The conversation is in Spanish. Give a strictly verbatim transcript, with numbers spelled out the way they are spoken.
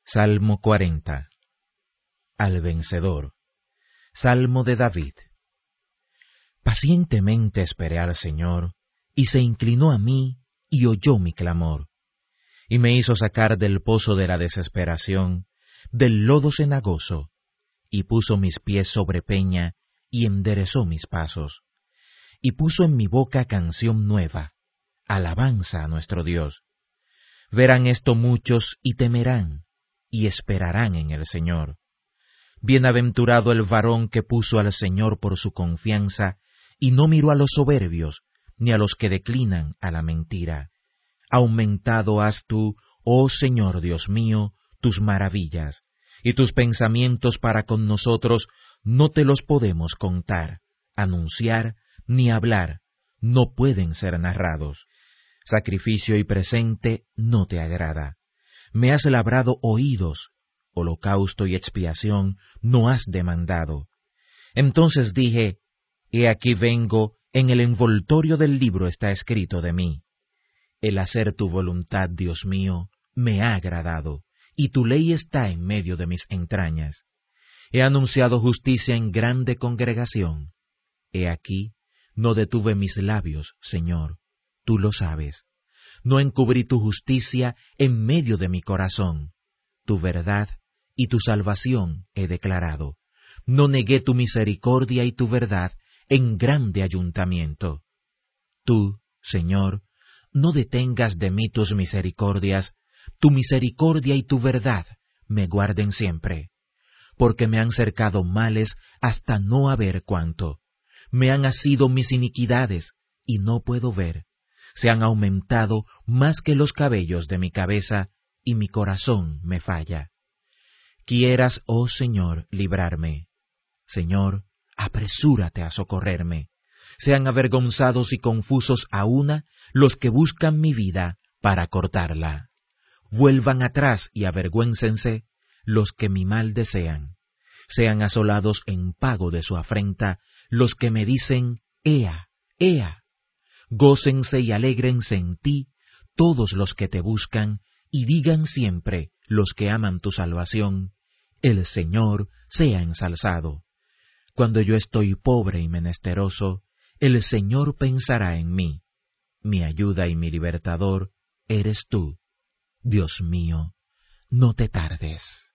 Salmo cuarenta. Al vencedor. Salmo de David. Pacientemente esperé al Señor, y se inclinó a mí, y oyó mi clamor, y me hizo sacar del pozo de la desesperación, del lodo cenagoso, y puso mis pies sobre peña, y enderezó mis pasos, y puso en mi boca canción nueva, alabanza a nuestro Dios. Verán esto muchos y temerán, y esperarán en el Señor. Bienaventurado el varón que puso al Señor por su confianza, y no miró a los soberbios, ni a los que declinan a la mentira. Aumentado has tú, oh Señor Dios mío, tus maravillas, y tus pensamientos para con nosotros no te los podemos contar, anunciar, ni hablar, no pueden ser narrados. Sacrificio y presente no te agrada. Me has labrado oídos, holocausto y expiación no has demandado. Entonces dije, he aquí vengo, en el envoltorio del libro está escrito de mí. El hacer tu voluntad, Dios mío, me ha agradado, y tu ley está en medio de mis entrañas. He anunciado justicia en grande congregación. He aquí, no detuve mis labios, Señor, tú lo sabes. No encubrí tu justicia en medio de mi corazón. Tu verdad y tu salvación he declarado. No negué tu misericordia y tu verdad en grande ayuntamiento. Tú, Señor, no detengas de mí tus misericordias, tu misericordia y tu verdad me guarden siempre. Porque me han cercado males hasta no haber cuánto. Me han asido mis iniquidades, y no puedo ver. Se han aumentado más que los cabellos de mi cabeza, y mi corazón me falla. Quieras, oh Señor, librarme. Señor, apresúrate a socorrerme. Sean avergonzados y confusos a una los que buscan mi vida para cortarla. Vuelvan atrás y avergüéncense los que mi mal desean. Sean asolados en pago de su afrenta los que me dicen, Ea, Ea. Gócense y alégrense en ti todos los que te buscan, y digan siempre los que aman tu salvación, el Señor sea ensalzado. Cuando yo estoy pobre y menesteroso, el Señor pensará en mí. Mi ayuda y mi libertador eres tú. Dios mío, no te tardes.